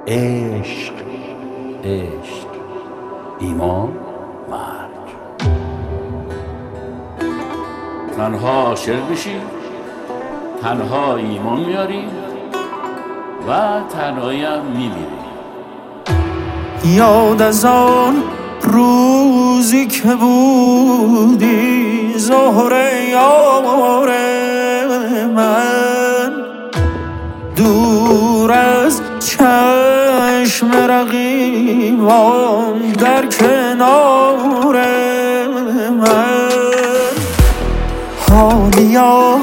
عشق عشق، ایمان مرگ. تنها عاشق بشی، تنها ایمان میاری و تنهایی هم میمیری. یاد از آن روزی که بودی زهره یار من، دور از چشم رقیبان در کنار من. حالیا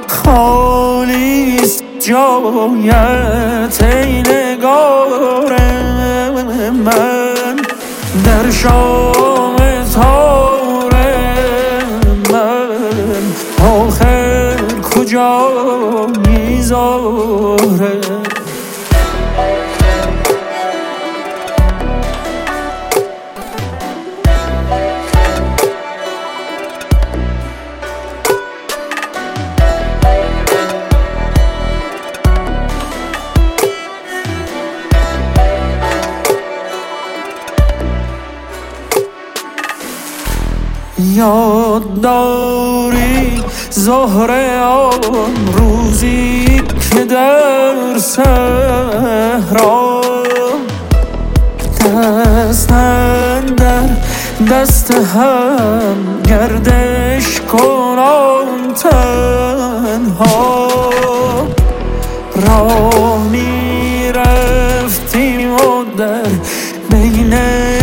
خالیست جایت ای نگار من، در شام تار من آخر کجا میذاره؟ یاد داری زهره آن روزی که در صحرا دست اندر دست هم گردش کنان تنها راه میرفتیم و در بین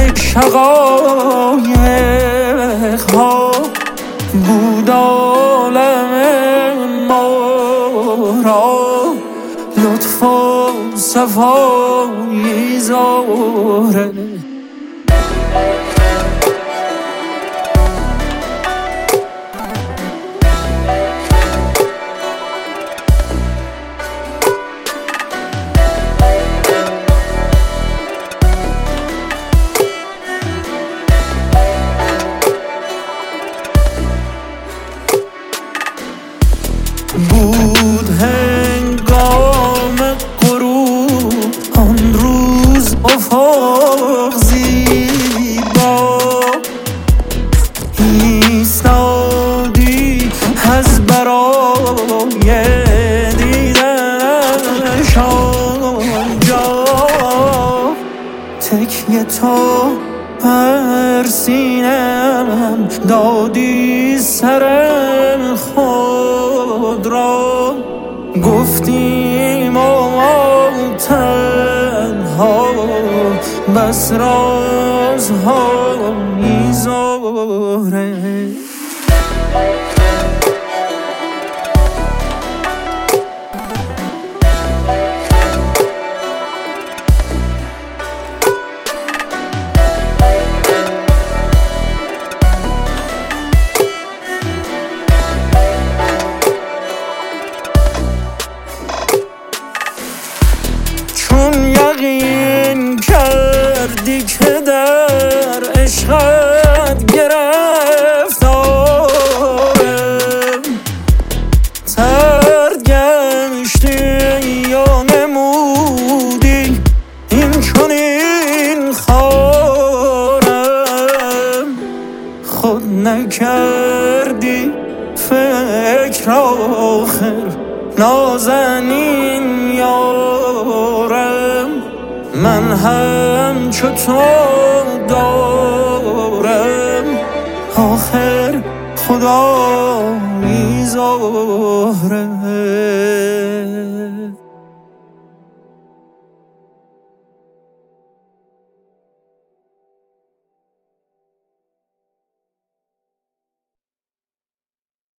شقایق ها بود عالم ما را لطف و صفایی زهره. بود هنگام غروب آن روز افق زیبا، ایستادی از برای دیدنش آنجا، تکیه تو بر سینه‌ام دادی سر خود را، گفتیم ما تنها بس رازها میذاره. یقین کردی که در عشقت گرفتارم، ترد گشتی یا نمودی این چنین خارم، خود نکردی فکر آخر نازنین یارم، من هم چو تو دارم آخر خدا میذاره.